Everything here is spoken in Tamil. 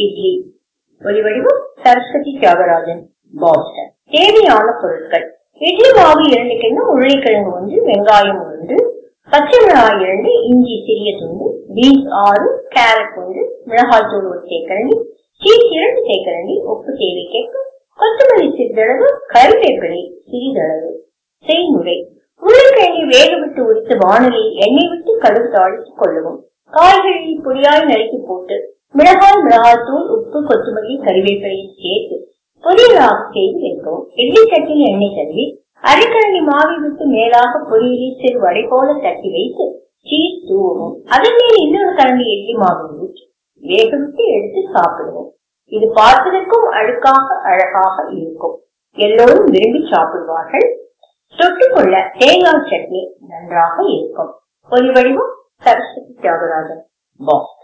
இட்லி. ஒலிவடிவம் சரஸ்வதி தியாகராஜன், பாஸ்டன். தேவையான பொருட்கள்: இட்லி மாவு 2 கிண்ணம், உருளைக்கிழங்கு 1, வெங்காயம் 1, பச்சை மிளகாய் 2, இஞ்சி சிறிய துண்டு, பீன்ஸ் 6, கேரட் 1, மிளகாய் தூள் 1 தேக்கரண்டி, சீஸ் 2 தேக்கரண்டி, உப்பு தேவைக்கேற்ப, கொத்தமல்லி சிறிதளவு, கறிவேப்பிலை சிறிதளவு. செய்முறை: உருளைக்கிழங்கை வேக விட்டு உரித்து வாணலியில் எண்ணெய் விட்டு கடுகு தாளித்துக் கொள்ளவும். காய்கறியை பொடியாய் நறுக்கி போட்டு மிளகாய் தூள், உப்பு, கொத்தமல்லி, கறிவேப்பிலையை சேர்த்து பொரியலாக செய்து வைக்கவும். இட்லி சட்டியில் எண்ணெய் தடவி அரைக்கரண்டி மாவை விட்டு மேலாக பொரியலை சிறு வடை போல தட்டி வைத்து சீஸ் தூவும். அதன் மேல் இன்னொரு கரண்டி இட்லி மாவை ஊற்றி வேக விட்டு எடுத்து சாப்பிடுவோம். இது பார்ப்பதற்கும் அழுக்காக அழகாக இருக்கும். எல்லோரும் விரும்பி சாப்பிடுவார்கள். தொட்டுக்கொள்ள தேங்காய் சட்னி நன்றாக இருக்கும். ஒலி வடிவம் சரஸ்வதி தியாகராஜன், பாஸ்டன்.